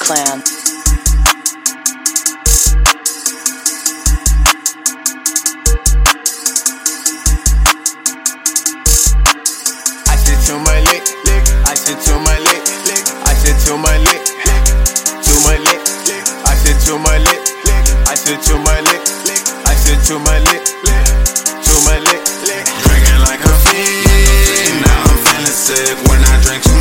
Clan. I sit to my lick, I sit to my lick, I sit to my lick, to my lick, I sit to my lick, I sit to my lick, I sit to my lick, to my lick. Drinking like a fiend, now I'm feeling sick when I drink too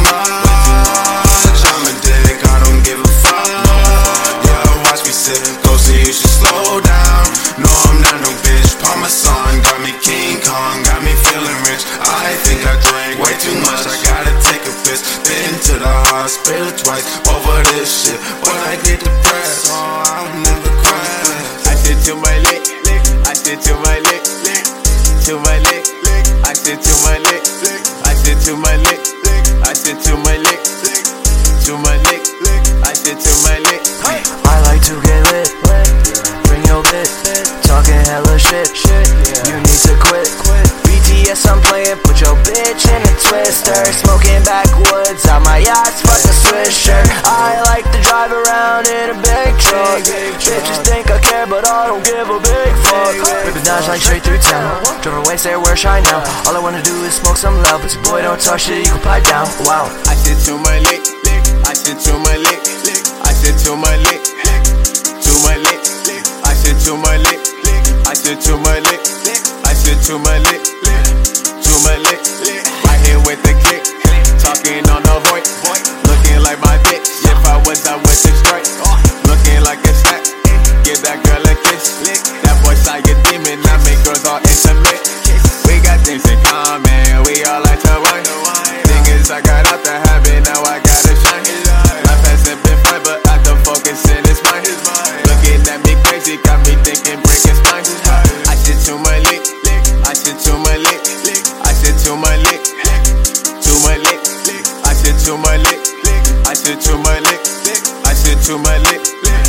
much. I'm a dick, I don't give a fuck. Yeah, watch me sip, go see you should slow down. No, I'm not no bitch, Parmesan got me King Kong, got me feeling rich. I think I drank way too much, I gotta take a piss. Been to the hospital twice over this shit, but I get depressed, so I'll never crash. I sit to my lick, I sit to my lick, to my lick, I sit to my lick, I sit to my lick, I sit to my lick, to my lick, I sit to my lick. I like to get lit, bring your bit, talking hella shit, you need to quit. BTS I'm playing, put your bitch in a twister, smoking backwoods out my yachts, fuck a Swisher. I like to drive around in a big truck, bitches think I care but I don't give a big fuck. Ripping Dodge like straight through town, drove away, say where shine now. All I wanna do is smoke some loud, but your boy don't talk shit, you can pipe down. Wow. I sit to my lick, I sit to my lick, I sit to my lick, to my lick, I sit to my lick, I sit to my lick, I sit to my lick, to my lick. I hit with the click, talking on the voice, looking like my bitch. If I was, I would just straight, looking like a snack. Give that girl a kiss. That boy saw your demon, I make girls all intimate. We got things in common, we all like to wine. Thing is, I got out the habit, now I gotta shine. Life hasn't been fun, but I have to focus in his mind. Looking at me crazy, got me thinking break his spine. I sit to my lick, I sit to my lick, I sit to my lick, to my lick, I sit to my lick, I sit to my lick, I sit to my lick.